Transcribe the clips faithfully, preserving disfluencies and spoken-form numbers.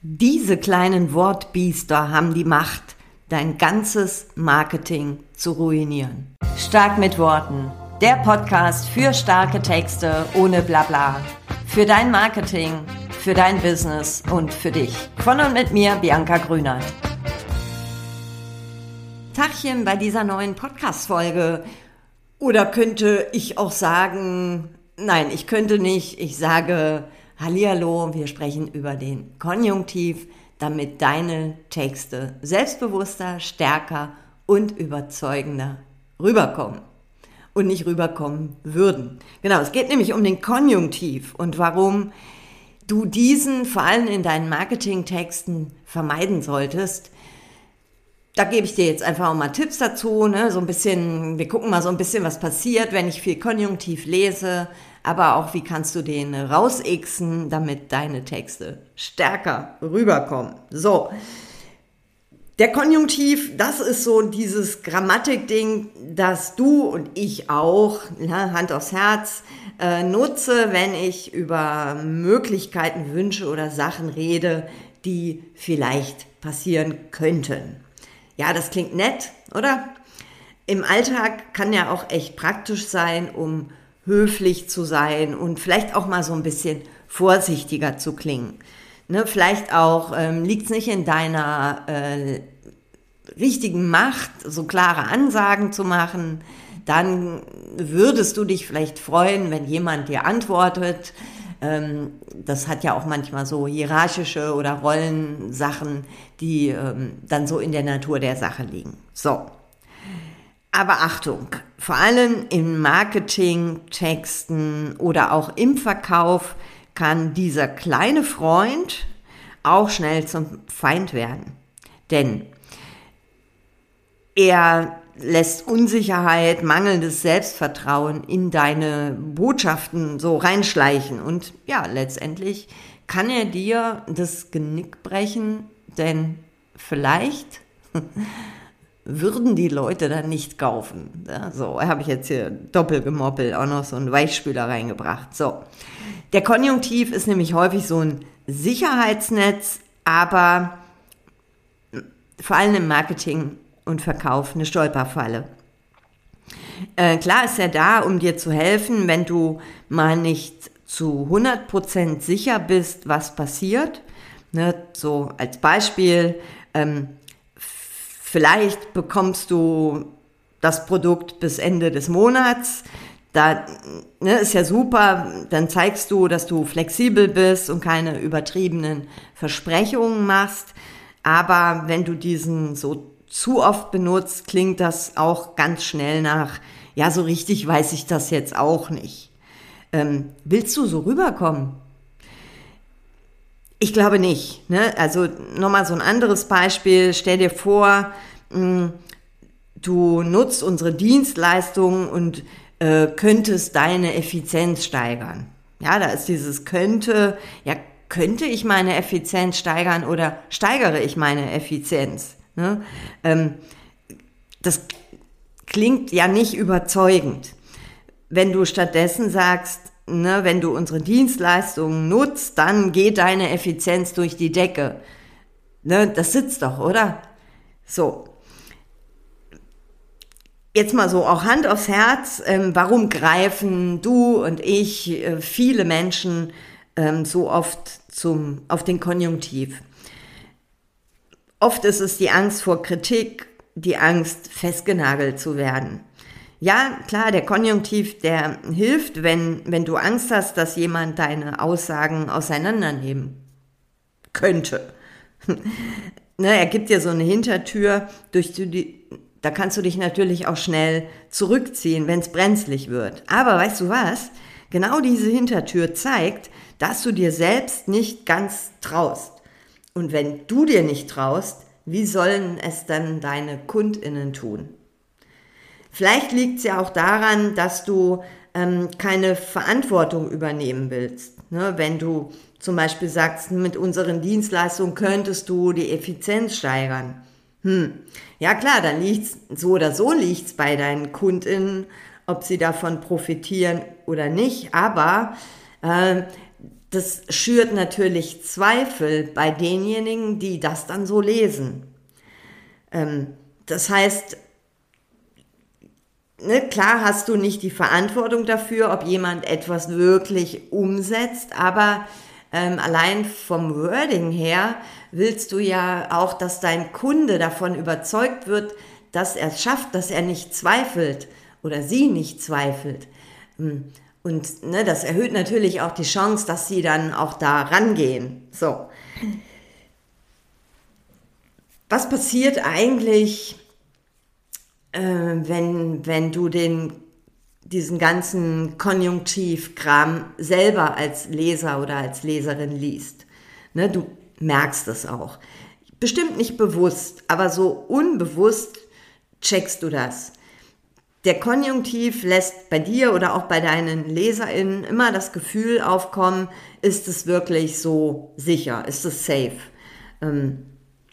Diese kleinen Wortbiester haben die Macht, dein ganzes Marketing zu ruinieren. Stark mit Worten. Der Podcast für starke Texte ohne Blabla. Für dein Marketing, für dein Business und für dich. Von und mit mir, Bianca Grünert. Tachchen bei dieser neuen Podcast-Folge. Oder könnte ich auch sagen, nein, ich könnte nicht, ich sage Hallihallo, wir sprechen über den Konjunktiv, damit deine Texte selbstbewusster, stärker und überzeugender rüberkommen und nicht rüberkommen würden. Genau, es geht nämlich um den Konjunktiv und warum du diesen vor allem in deinen Marketingtexten vermeiden solltest. Da gebe ich dir jetzt einfach auch mal Tipps dazu, ne? So ein bisschen, wir gucken mal so ein bisschen, was passiert, wenn ich viel Konjunktiv lese, aber auch, wie kannst du den rausixen, damit deine Texte stärker rüberkommen. So, der Konjunktiv, das ist so dieses Grammatikding, das du und ich auch, ja, Hand aufs Herz, äh, nutze, wenn ich über Möglichkeiten, Wünsche oder Sachen rede, die vielleicht passieren könnten. Ja, das klingt nett, oder? Im Alltag kann ja auch echt praktisch sein, um höflich zu sein und vielleicht auch mal so ein bisschen vorsichtiger zu klingen. Ne, vielleicht auch ähm, liegt es nicht in deiner äh, richtigen Macht, so klare Ansagen zu machen. Dann würdest du dich vielleicht freuen, wenn jemand dir antwortet. Ähm, das hat ja auch manchmal so hierarchische oder Rollensachen, die ähm, dann so in der Natur der Sache liegen. So. Aber Achtung, vor allem in Marketing-Texten oder auch im Verkauf kann dieser kleine Freund auch schnell zum Feind werden. Denn er lässt Unsicherheit, mangelndes Selbstvertrauen in deine Botschaften so reinschleichen. Und ja, letztendlich kann er dir das Genick brechen, denn vielleicht würden die Leute dann nicht kaufen. Ja, so, habe ich jetzt hier doppelgemoppelt auch noch so einen Weichspüler reingebracht. So, der Konjunktiv ist nämlich häufig so ein Sicherheitsnetz, aber vor allem im Marketing und Verkauf eine Stolperfalle. Äh, klar ist er da, um dir zu helfen, wenn du mal nicht zu hundert Prozent sicher bist, was passiert. Ne, so als Beispiel, ähm, vielleicht bekommst du das Produkt bis Ende des Monats. Da ne, ist ja super, dann zeigst du, dass du flexibel bist und keine übertriebenen Versprechungen machst. Aber wenn du diesen so zu oft benutzt, klingt das auch ganz schnell nach, ja, so richtig weiß ich das jetzt auch nicht. Ähm, willst du so rüberkommen? Ich glaube nicht. Ne? Also nochmal so ein anderes Beispiel. Stell dir vor, mh, du nutzt unsere Dienstleistungen und äh, könntest deine Effizienz steigern. Ja, da ist dieses könnte, ja, könnte ich meine Effizienz steigern oder steigere ich meine Effizienz? Ne? Ähm, das klingt ja nicht überzeugend. Wenn du stattdessen sagst, ne, wenn du unsere Dienstleistungen nutzt, dann geht deine Effizienz durch die Decke. Ne, das sitzt doch, oder? So. Jetzt mal so auch Hand aufs Herz, ähm, warum greifen du und ich, äh, viele Menschen ähm, so oft zum, auf den Konjunktiv? Oft ist es die Angst vor Kritik, die Angst, festgenagelt zu werden. Ja, klar, der Konjunktiv, der hilft, wenn, wenn du Angst hast, dass jemand deine Aussagen auseinandernehmen könnte. Ne, er gibt dir so eine Hintertür, durch die, da kannst du dich natürlich auch schnell zurückziehen, wenn es brenzlig wird. Aber weißt du was? Genau diese Hintertür zeigt, dass du dir selbst nicht ganz traust. Und wenn du dir nicht traust, wie sollen es dann deine KundInnen tun? Vielleicht liegt es ja auch daran, dass du ähm, keine Verantwortung übernehmen willst. Ne? Wenn du zum Beispiel sagst, mit unseren Dienstleistungen könntest du die Effizienz steigern. Hm. Ja klar, dann liegt's, so oder so liegt es bei deinen KundInnen, ob sie davon profitieren oder nicht. Aber äh, Das schürt natürlich Zweifel bei denjenigen, die das dann so lesen. Ähm, das heißt, ne, klar hast du nicht die Verantwortung dafür, ob jemand etwas wirklich umsetzt, aber ähm, allein vom Wording her willst du ja auch, dass dein Kunde davon überzeugt wird, dass er es schafft, dass er nicht zweifelt oder sie nicht zweifelt. Und ne, das erhöht natürlich auch die Chance, dass sie dann auch da rangehen. So. Was passiert eigentlich, äh, wenn, wenn du den, diesen ganzen Konjunktivkram selber als Leser oder als Leserin liest? Ne, du merkst es auch. Bestimmt nicht bewusst, aber so unbewusst checkst du das. Der Konjunktiv lässt bei dir oder auch bei deinen LeserInnen immer das Gefühl aufkommen, ist es wirklich so sicher, ist es safe? Ähm,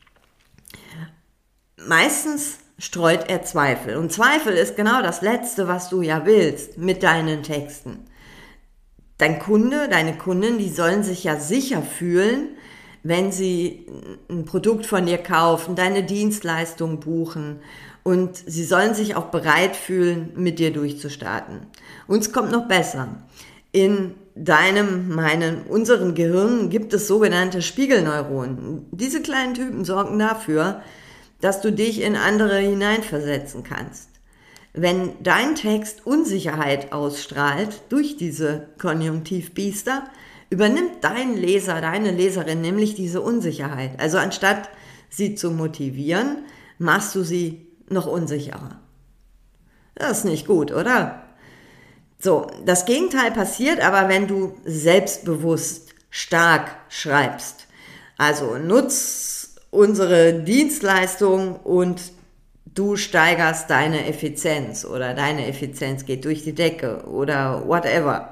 meistens streut er Zweifel. Und Zweifel ist genau das Letzte, was du ja willst mit deinen Texten. Dein Kunde, deine Kundin, die sollen sich ja sicher fühlen, wenn sie ein Produkt von dir kaufen, deine Dienstleistung buchen. Und sie sollen sich auch bereit fühlen, mit dir durchzustarten. Und es kommt noch besser. In deinem, meinem, unseren Gehirn gibt es sogenannte Spiegelneuronen. Diese kleinen Typen sorgen dafür, dass du dich in andere hineinversetzen kannst. Wenn dein Text Unsicherheit ausstrahlt durch diese Konjunktivbiester, übernimmt dein Leser, deine Leserin nämlich diese Unsicherheit. Also anstatt sie zu motivieren, machst du sie noch unsicherer. Das ist nicht gut, oder? So, das Gegenteil passiert aber, wenn du selbstbewusst stark schreibst. Also nutz unsere Dienstleistung und du steigerst deine Effizienz oder deine Effizienz geht durch die Decke oder whatever.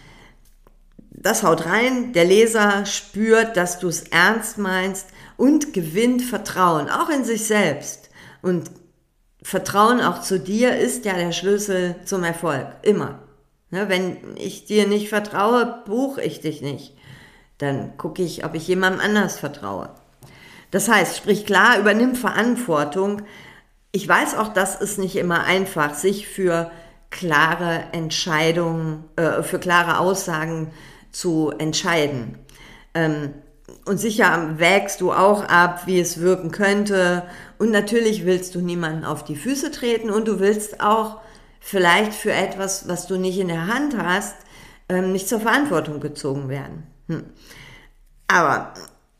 Das haut rein, der Leser spürt, dass du es ernst meinst und gewinnt Vertrauen, auch in sich selbst. Und Vertrauen auch zu dir ist ja der Schlüssel zum Erfolg, immer. Ne, wenn ich dir nicht vertraue, buche ich dich nicht. Dann gucke ich, ob ich jemandem anders vertraue. Das heißt, sprich klar, übernimm Verantwortung. Ich weiß auch, das ist nicht immer einfach, sich für klare Entscheidungen, äh, für klare Aussagen zu entscheiden. Ähm, Und sicher wägst du auch ab, wie es wirken könnte. Und natürlich willst du niemanden auf die Füße treten und du willst auch vielleicht für etwas, was du nicht in der Hand hast, nicht zur Verantwortung gezogen werden. Hm. Aber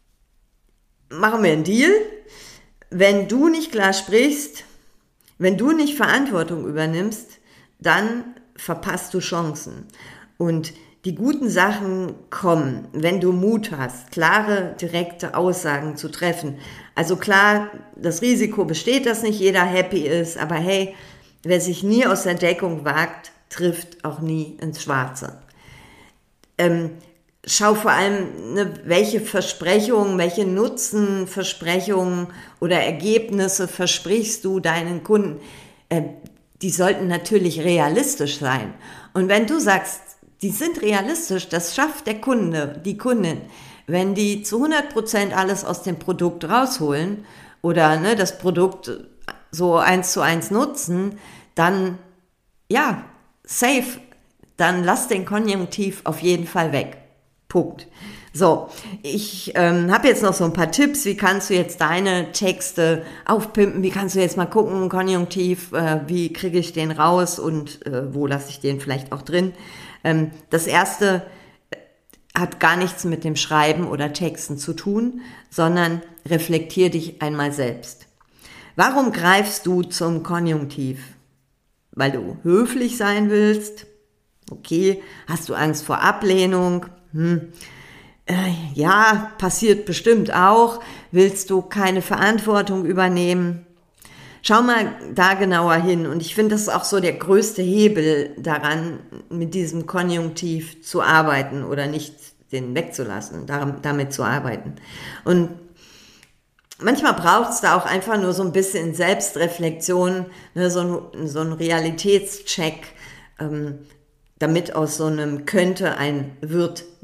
machen wir einen Deal. Wenn du nicht klar sprichst, wenn du nicht Verantwortung übernimmst, dann verpasst du Chancen. Und die guten Sachen kommen, wenn du Mut hast, klare, direkte Aussagen zu treffen. Also klar, das Risiko besteht, dass nicht jeder happy ist, aber hey, wer sich nie aus der Deckung wagt, trifft auch nie ins Schwarze. Ähm, schau vor allem, ne, welche Versprechungen, welche Nutzenversprechungen oder Ergebnisse versprichst du deinen Kunden. Äh, die sollten natürlich realistisch sein. Und wenn du sagst, die sind realistisch, das schafft der Kunde, die Kundin. Wenn die zu hundert Prozent alles aus dem Produkt rausholen oder ne, das Produkt so eins zu eins nutzen, dann, ja, safe, dann lass den Konjunktiv auf jeden Fall weg. Punkt. So, ich ähm, habe jetzt noch so ein paar Tipps, wie kannst du jetzt deine Texte aufpimpen, wie kannst du jetzt mal gucken, Konjunktiv, äh, wie kriege ich den raus und äh, wo lasse ich den vielleicht auch drin. Ähm, das erste hat gar nichts mit dem Schreiben oder Texten zu tun, sondern reflektier dich einmal selbst. Warum greifst du zum Konjunktiv? Weil du höflich sein willst? Okay. Hast du Angst vor Ablehnung? Hm. Äh, ja, passiert bestimmt auch. Willst du keine Verantwortung übernehmen? Schau mal da genauer hin. Und ich finde, das ist auch so der größte Hebel daran, mit diesem Konjunktiv zu arbeiten oder nicht den wegzulassen, damit zu arbeiten. Und manchmal braucht es da auch einfach nur so ein bisschen Selbstreflexion, ne, so ein, so ein Realitätscheck, ähm, damit aus so einem könnte ein wird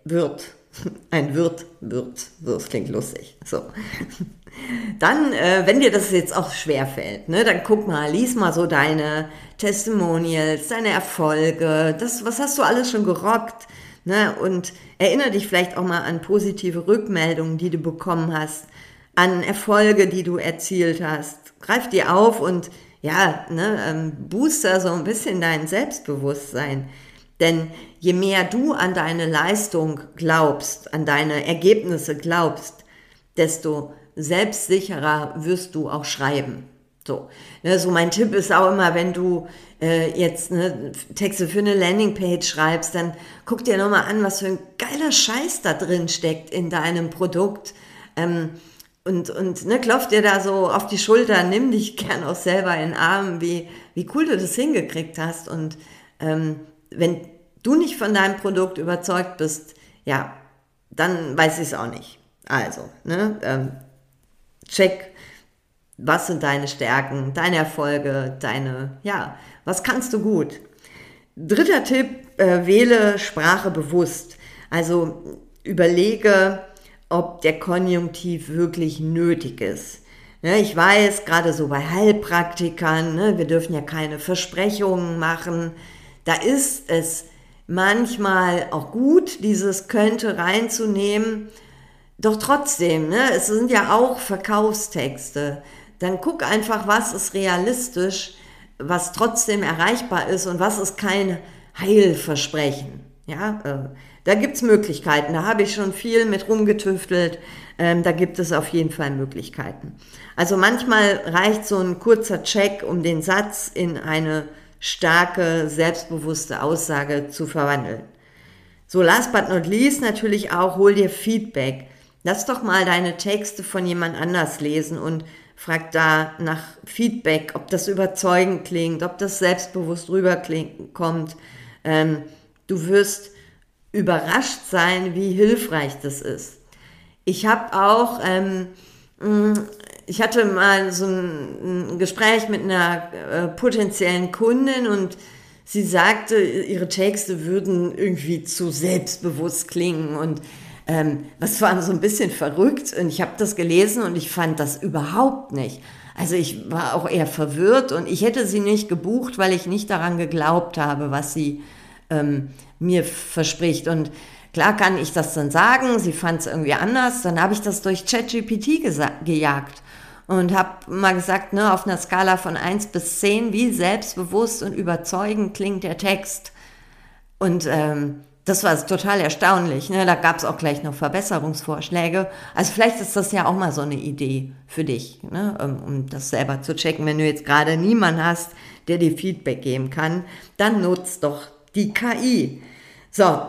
wird. Ein Wirt, wird. So, das klingt lustig. So. Dann, äh, wenn dir das jetzt auch schwerfällt, ne, dann guck mal, lies mal so deine Testimonials, deine Erfolge, das, was hast du alles schon gerockt, ne, und erinnere dich vielleicht auch mal an positive Rückmeldungen, die du bekommen hast, an Erfolge, die du erzielt hast. Greif die auf und ja, ne, ähm, booster so ein bisschen dein Selbstbewusstsein. Denn je mehr du an deine Leistung glaubst, an deine Ergebnisse glaubst, desto selbstsicherer wirst du auch schreiben. So, ne, so mein Tipp ist auch immer, wenn du äh, jetzt ne, Texte für eine Landingpage schreibst, dann guck dir nochmal an, was für ein geiler Scheiß da drin steckt in deinem Produkt. Ähm, und und ne, klopf dir da so auf die Schulter, nimm dich gern auch selber in den Arm, wie, wie cool du das hingekriegt hast. Und ähm, wenn du nicht von deinem Produkt überzeugt bist, ja, dann weiß ich es auch nicht. Also, ne, ähm, check, was sind deine Stärken, deine Erfolge, deine, ja, was kannst du gut? Dritter Tipp, äh, wähle Sprache bewusst. Also überlege, ob der Konjunktiv wirklich nötig ist. Ne, ich weiß, gerade so bei Heilpraktikern, ne, wir dürfen ja keine Versprechungen machen, da ist es manchmal auch gut, dieses könnte reinzunehmen. Doch trotzdem, ne, es sind ja auch Verkaufstexte. Dann guck einfach, was ist realistisch, was trotzdem erreichbar ist und was ist kein Heilversprechen. Ja, äh, da gibt's Möglichkeiten. Da habe ich schon viel mit rumgetüftelt. Ähm, da gibt es auf jeden Fall Möglichkeiten. Also manchmal reicht so ein kurzer Check, um den Satz in eine starke, selbstbewusste Aussage zu verwandeln. So, last but not least natürlich auch, hol dir Feedback. Lass doch mal deine Texte von jemand anders lesen und frag da nach Feedback, ob das überzeugend klingt, ob das selbstbewusst rüberkommt. Ähm, du wirst überrascht sein, wie hilfreich das ist. Ich habe auch, ähm, ich hatte mal so ein, ein Gespräch mit einer äh, potenziellen Kundin und sie sagte, ihre Texte würden irgendwie zu selbstbewusst klingen und ähm, was war so ein bisschen verrückt und ich habe das gelesen und ich fand das überhaupt nicht. Also ich war auch eher verwirrt und ich hätte sie nicht gebucht, weil ich nicht daran geglaubt habe, was sie ähm, mir verspricht. Und klar kann ich das dann sagen, sie fand es irgendwie anders, dann habe ich das durch ChatGPT gejagt und habe mal gesagt, ne, auf einer Skala von eins bis zehn, wie selbstbewusst und überzeugend klingt der Text. Und ähm, das war total erstaunlich, ne? Da gab es auch gleich noch Verbesserungsvorschläge. Also vielleicht ist das ja auch mal so eine Idee für dich, ne? um, um das selber zu checken. Wenn du jetzt gerade niemanden hast, der dir Feedback geben kann, dann nutzt doch die K I. So,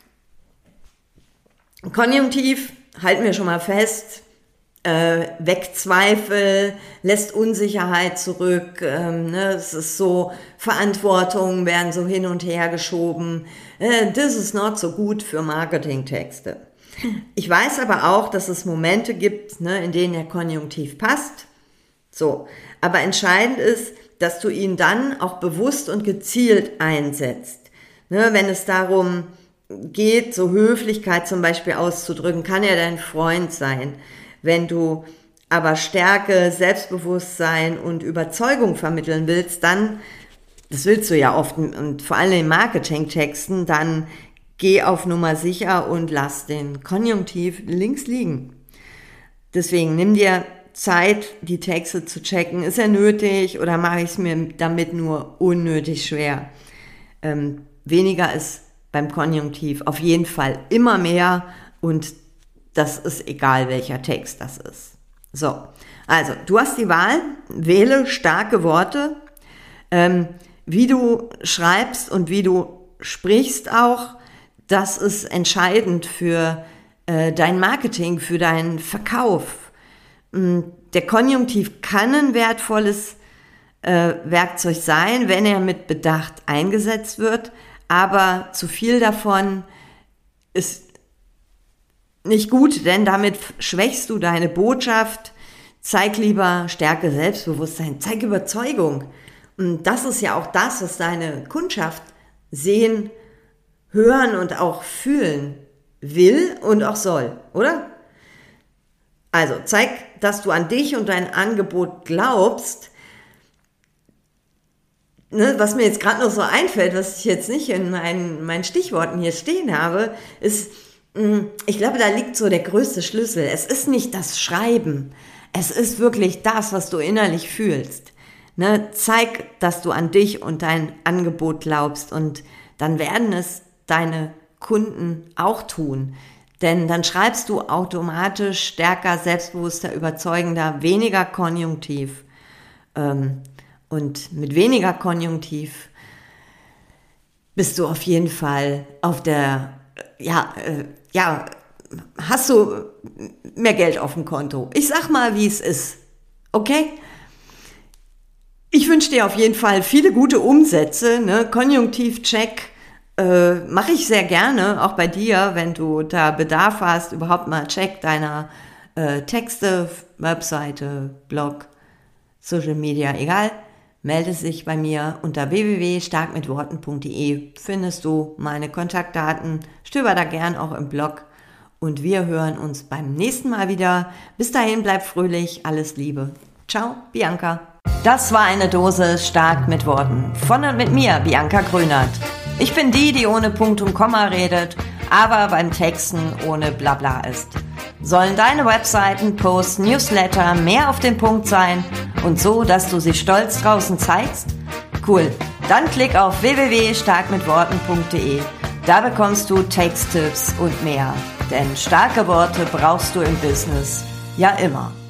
Konjunktiv, halten wir schon mal fest, äh, weckt Zweifel, lässt Unsicherheit zurück, ähm, ne, es ist so, Verantwortungen werden so hin und her geschoben, äh, this is not so gut für Marketingtexte. Ich weiß aber auch, dass es Momente gibt, ne, in denen der Konjunktiv passt, so, aber entscheidend ist, dass du ihn dann auch bewusst und gezielt einsetzt, ne, wenn es darum geht, so Höflichkeit zum Beispiel auszudrücken, kann er dein Freund sein. Wenn du aber Stärke, Selbstbewusstsein und Überzeugung vermitteln willst, dann, das willst du ja oft und vor allem in Marketingtexten, dann geh auf Nummer sicher und lass den Konjunktiv links liegen. Deswegen nimm dir Zeit, die Texte zu checken. Ist er nötig oder mache ich es mir damit nur unnötig schwer? Ähm, weniger ist beim Konjunktiv auf jeden Fall immer mehr und das ist egal, welcher Text das ist. So, also du hast die Wahl, wähle starke Worte, ähm, wie du schreibst und wie du sprichst auch, das ist entscheidend für äh, dein Marketing, für deinen Verkauf. Der Konjunktiv kann ein wertvolles äh, Werkzeug sein, wenn er mit Bedacht eingesetzt wird, aber zu viel davon ist nicht gut, denn damit schwächst du deine Botschaft. Zeig lieber Stärke, Selbstbewusstsein, zeig Überzeugung. Und das ist ja auch das, was deine Kundschaft sehen, hören und auch fühlen will und auch soll, oder? Also zeig, dass du an dich und dein Angebot glaubst. Ne, was mir jetzt gerade noch so einfällt, was ich jetzt nicht in meinen, meinen Stichworten hier stehen habe, ist, ich glaube, da liegt so der größte Schlüssel. Es ist nicht das Schreiben, es ist wirklich das, was du innerlich fühlst. Ne, zeig, dass du an dich und dein Angebot glaubst und dann werden es deine Kunden auch tun. Denn dann schreibst du automatisch stärker, selbstbewusster, überzeugender, weniger konjunktiv. Ähm, und mit weniger konjunktiv bist du auf jeden Fall auf der, ja, äh, ja, hast du mehr Geld auf dem Konto. Ich sag mal, wie es ist. Okay? Ich wünsche dir auf jeden Fall viele gute Umsätze, ne? Konjunktiv-Check. Äh, mache ich sehr gerne, auch bei dir, wenn du da Bedarf hast, überhaupt mal Check deiner äh, Texte, Webseite, Blog, Social Media, egal, melde sich bei mir unter w w w punkt stark mit worten punkt d e, findest du meine Kontaktdaten, stöber da gern auch im Blog und wir hören uns beim nächsten Mal wieder. Bis dahin, bleib fröhlich, alles Liebe. Ciao, Bianca. Das war eine Dose Stark mit Worten von und mit mir, Bianca Grünert. Ich bin die, die ohne Punkt und Komma redet, aber beim Texten ohne Blabla ist. Sollen deine Webseiten, Posts, Newsletter mehr auf den Punkt sein und so, dass du sie stolz draußen zeigst? Cool, dann klick auf w w w punkt stark mit worten punkt d e. Da bekommst du Texttipps und mehr. Denn starke Worte brauchst du im Business ja immer.